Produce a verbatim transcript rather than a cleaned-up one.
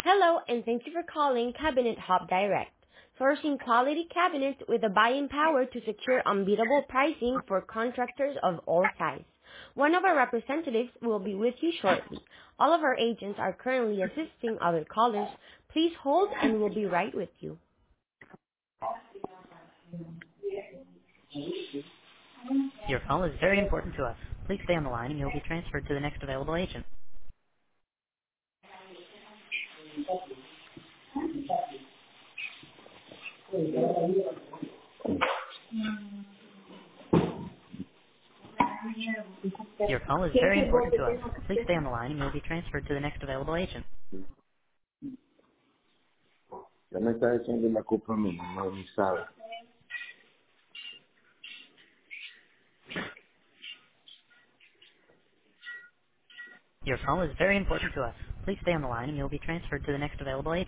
Hello, and thank you for calling Cabinet Hub Direct, sourcing quality cabinets with the buying power to secure unbeatable pricing for contractors of all sizes. One of our representatives will be with you shortly. All of our agents are currently assisting other callers. Please hold and we'll be right with you. Your call is very important to us. Please stay on the line and you'll be transferred to the next available agent. Your call is very important to us. Please stay on the line and you'll be transferred to the next available agent. Ya me está echando la culpa a mí, no me sabe. Your call is very important to us. Please stay on the line and you'll be transferred to the next available agent.